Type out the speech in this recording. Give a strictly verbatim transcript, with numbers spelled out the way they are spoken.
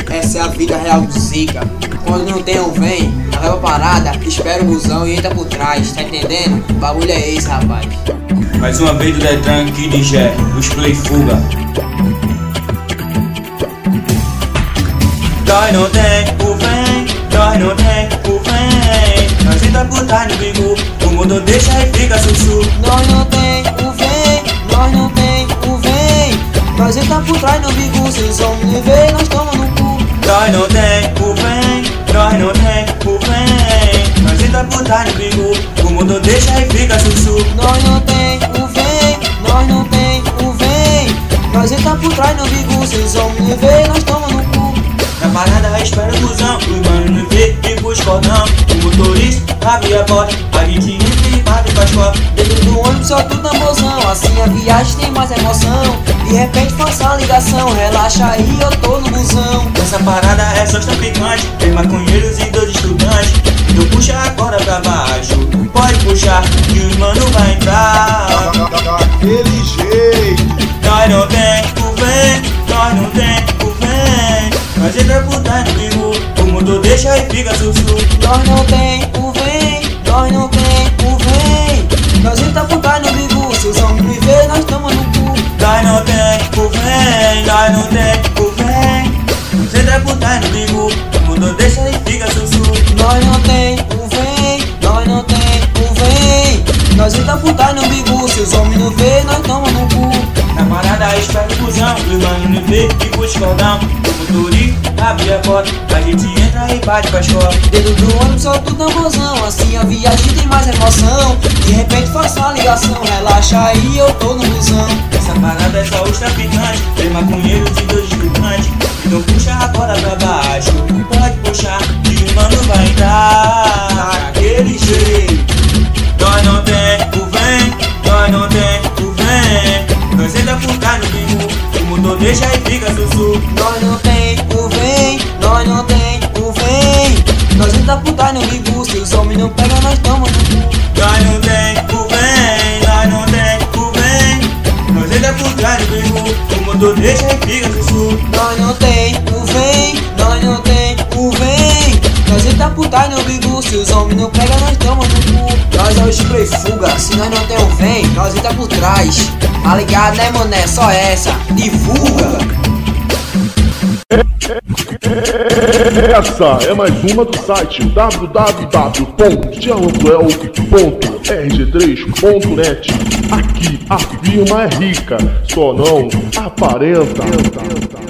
essa é a vida real do Zica. Quando não tem ou vem, leva parada, espera o busão e entra por trás, tá entendendo? O bagulho é esse, rapaz. Mais uma vez do Detran aqui de Gé, os play fuga. Nós não tem o vem, nós não tem o vem. Nós entra por trás no bigu, o mundo deixa e fica sussu. Nós não tem o vem, nós não tem o vem. Nós entra por trás no bigu, se os homens me vê, nós toma no cu. Nós não tem o vem, nós não tem o vem. Nós entra por trás no bigu, o mundo deixa e fica sussu. Nós não tem o vem, nós não tem o vem. Nós entra por trás no bigu, se os homens me vê, nós toma no cu. Na parada espera o busão, os mano não vê e busca cordão. O motorista abre a porta, a gente entra e bate com as costas. Dentro do ônibus só tudo tamborzão, assim a viagem tem mais emoção. De repente faça a ligação, relaxa aí, eu tô no busão. Essa parada é só traficante, tem maconheiros e dois estudantes. Então puxa a corda pra baixo, pode puxar que os mano vai entrar. Daquele jeito. Nós não tem o vem, nós não tem o vem. Nós entra por trás no bigu, o mundo deixa e fica sussu. Nós não tem o vem, nós não tem o vem. Nós entra por trás no bigu, se os homens me vê, nós tamo no cu. Nós não tem o vem, nós não tem o vem. Nós entra por trás no bigu, o mundo deixa e fica sussu. Nós não tem o vem, nós não tem o vem. Nós entra por trás no bigu, se os homens não vê, nós tamo no cu. Na parada espera o busão, os mano não vê e puxa cordão. O motorista abre a porta, a gente entra e bate com a escola. Dentro do ônibus só tudo tamborzão, assim a viagem tem mais emoção. De repente faço a ligação, relaxa aí, eu tô no busão. Essa parada é só os traficantes, tem maconheiros e dois estudantes. Então puxa a corda pra baixo, pode puxar que o mano vai entrar. Daquele jeito. Nós não tem o vem, nós não tem o vem. Nós entra por trás no bigu, o mundo deixa e fica sussu. Nós não tem o vem, nós não tem o vem. Nós entra por trás no bigu, se os homens não pegam, nós tamo no cu. Nós não tem o vem, nós não tem o vem. Nós entra por trás no bigu, o mundo deixa e fica sussu. Nós não tem o vem, nós não tem o vem. Nós entra por trás no bigu, se os homens não pegam, nós tamo no cu. Nós é o spray fuga, se nós não tem o vem, nós entra por trás. Tá ligado, né, mané? Só essa, divulga. Essa é mais uma do site w w w ponto tianuel ponto r g três ponto net. Aqui a firma é rica, só não aparenta.